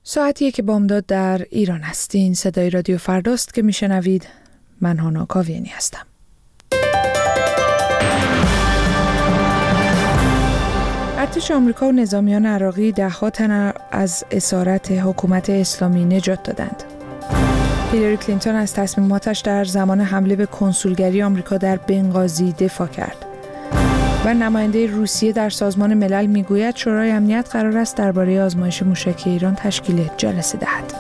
ساعتیه که بامداد در ایران است. این صدای رادیو فرداست که میشنوید. من هانا کاویانی هستم. ارتش آمریکا و نظامیان عراقی ده‌ها تن از اسارت حکومت اسلامی نجات دادند. هیلاری کلینتون از تصمیماتش در زمان حمله به کنسولگری آمریکا در بنغازی دفاع کرد. و نماینده روسیه در سازمان ملل میگوید شورای امنیت قرار است درباره آزمایش موشکی ایران تشکیل جلسه دهد.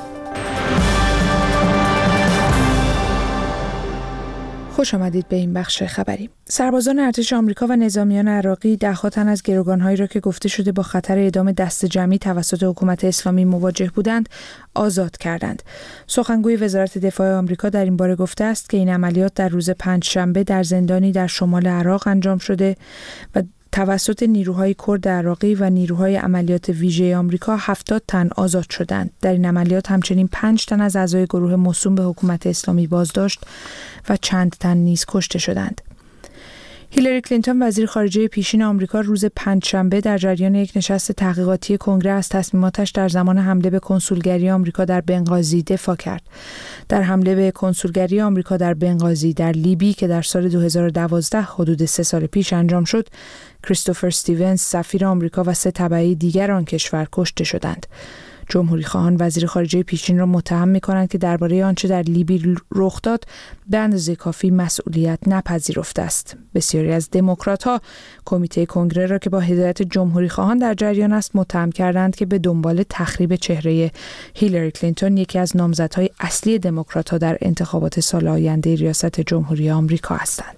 خوش آمدید به این بخش خبری. سربازان ارتش آمریکا و نظامیان عراقی ده‌ها تن از گروگان‌هایی را که گفته شده با خطر اعدام دست جمعی توسط حکومت اسلامی مواجه بودند آزاد کردند. سخنگوی وزارت دفاع آمریکا در این باره گفته است که این عملیات در روز پنجشنبه در زندانی در شمال عراق انجام شده و توسط نیروهای کرد عراقی و نیروهای عملیات ویژه آمریکا 70 تن آزاد شدند. در این عملیات همچنین 5 تن از اعضای گروه موسوم به حکومت اسلامی بازداشت و چند تن نیز کشته شدند. هیلاری کلینتون وزیر خارجه پیشین آمریکا روز پنجشنبه در جریان یک نشست تحقیقاتی کنگره از تصمیماتش در زمان حمله به کنسولگری آمریکا در بنغازی دفاع کرد. در حمله به کنسولگری آمریکا در بنغازی در لیبی که در سال 2012 حدود 3 سال پیش انجام شد، کریستوفر استیونز سفیر آمریکا و 3 تبعی دیگر آن کشور کشته شدند. جمهوری خواهان وزیر خارجه پیشین را متهم می‌کنند که درباره آنچه در لیبی رخ داد به اندازه کافی مسئولیت نپذیرفته است. بسیاری از دموکرات‌ها کمیته کنگره را که با هدایت جمهوری خواهان در جریان است متهم کردند که به دنبال تخریب چهره هیلاری کلینتون، یکی از نامزدهای اصلی دموکرات‌ها در انتخابات سال آینده ریاست جمهوری آمریکا هستند.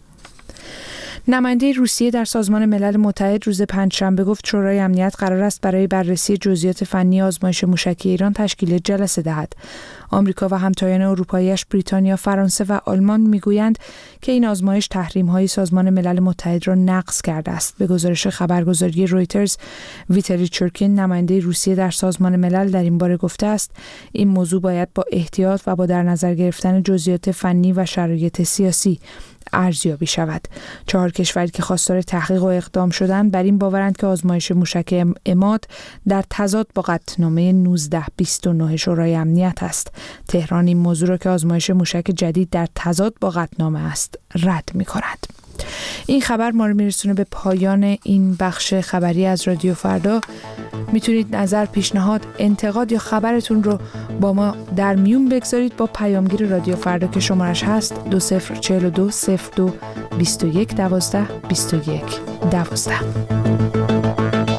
نماینده روسیه در سازمان ملل متحد روز پنجشنبه گفت شورای امنیت قرار است برای بررسی جزئیات فنی آزمایش موشکی ایران تشکیل جلسه دهد. آمریکا و همتایان اروپایی‌اش بریتانیا، فرانسه و آلمان میگویند که این آزمایش تحریم‌های سازمان ملل متحد را نقض کرده است. به گزارش خبرگزاری رویترز، ویتالی چورکین نماینده روسیه در سازمان ملل در این باره گفته است این موضوع باید با احتیاط و با در نظر گرفتن جزئیات فنی و شرایط سیاسی ارزیابی شود. 4 کشوری که خواستار تحقیق و اقدام شدند بر این باورند که آزمایش موشک عماد در تضاد با قطعنامه 1929 شورای امنیت است. تهران این موضوع را که آزمایش موشک جدید در تضاد با قطعنامه است رد می‌کند. این خبر ما رو میرسونه به پایان این بخش خبری از رادیو فردا. میتونید نظر، پیشنهاد، انتقاد یا خبرتون رو با ما در میون بگذارید با پیامگیر رادیو فردا که شمارش هست 2042 02 21 12 21 12.